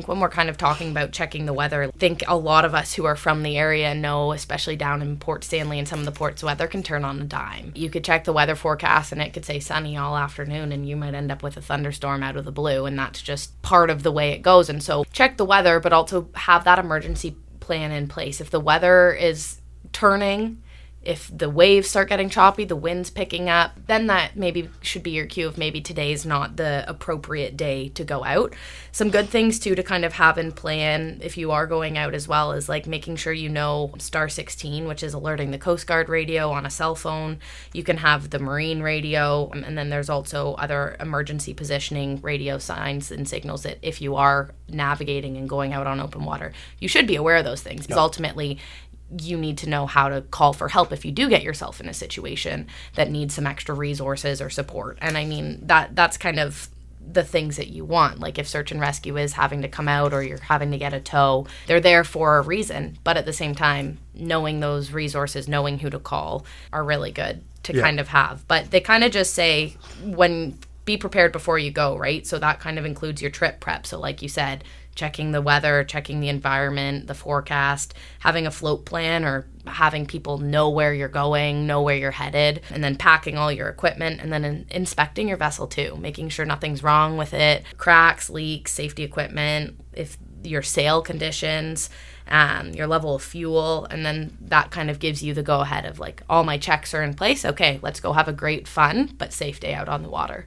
think when we're kind of talking about checking the weather, I think a lot of us who are from the area know, especially down in Port Stanley and some of the ports, weather can turn on a dime. You could check the weather forecast and it could say sunny all afternoon, and you might end up with a thunderstorm out of the blue, and that's just part of the way it goes. And so check the weather, but also have that emergency plan in place. If the weather is turning, if the waves start getting choppy, the wind's picking up, then that maybe should be your cue of maybe today's not the appropriate day to go out. Some good things too to kind of have in plan if you are going out as well is like making sure you know star 16, which is alerting the Coast Guard radio on a cell phone. You can have the Marine radio, and then there's also other emergency positioning radio signs and signals that if you are navigating and going out on open water, you should be aware of those things, because ultimately you need to know how to call for help if you do get yourself in a situation that needs some extra resources or support. And I mean, that's kind of the things that you want. Like if search and rescue is having to come out or you're having to get a tow, they're there for a reason. But at the same time, knowing those resources, knowing who to call are really good to kind of have. But they kind of just say be prepared before you go, right? So that kind of includes your trip prep. So like you said, checking the weather, checking the environment, the forecast, having a float plan or having people know where you're going, know where you're headed, and then packing all your equipment, and then inspecting your vessel too, making sure nothing's wrong with it, cracks, leaks, safety equipment, if your sail conditions, your level of fuel, and then that kind of gives you the go-ahead of like, all my checks are in place. Okay, let's go have a great, fun, but safe day out on the water.